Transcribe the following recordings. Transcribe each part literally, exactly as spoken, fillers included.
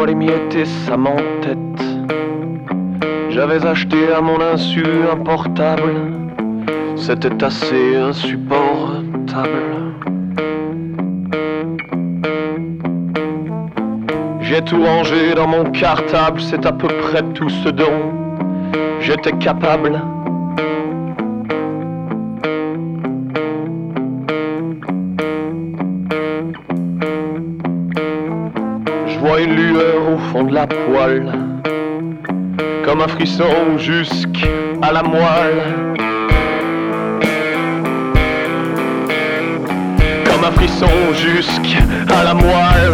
vois les miettes et ça m'entête. J'avais acheté à mon insu un portable, c'était assez insupportable. J'ai tout rangé dans mon cartable, c'est à peu près tout ce dont j'étais capable. Je vois une lueur au fond de la poêle, comme un frisson jusqu'à la moelle. Comme un frisson jusqu'à la moelle.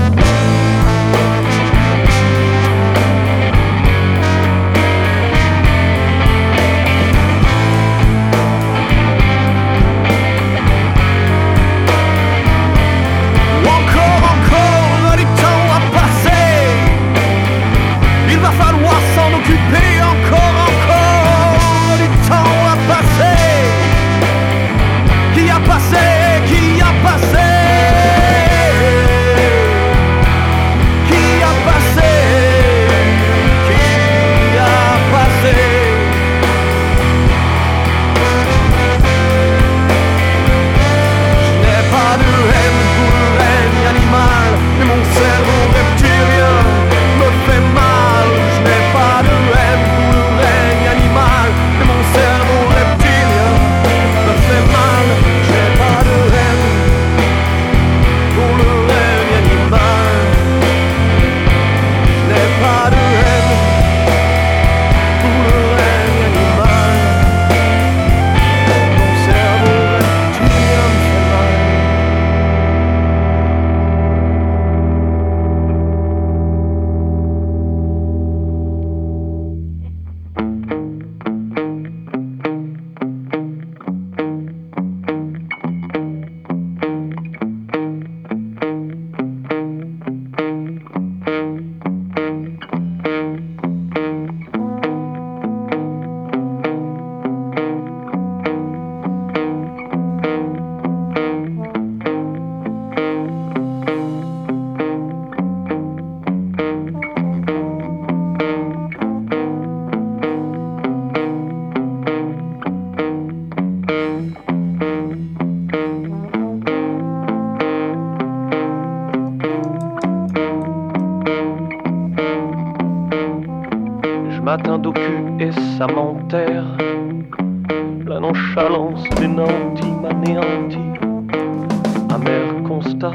Matin d'au cul et ça m'enterre. La nonchalance des nantis m'anéantit. Amer constat.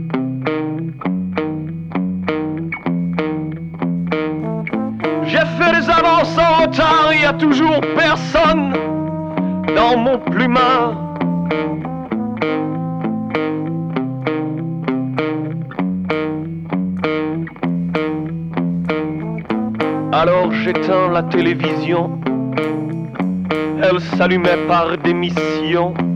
J'ai fait des avances en retard, y a toujours personne dans mon plumard. Alors j'éteins la télévision, elle s'allumait par démission.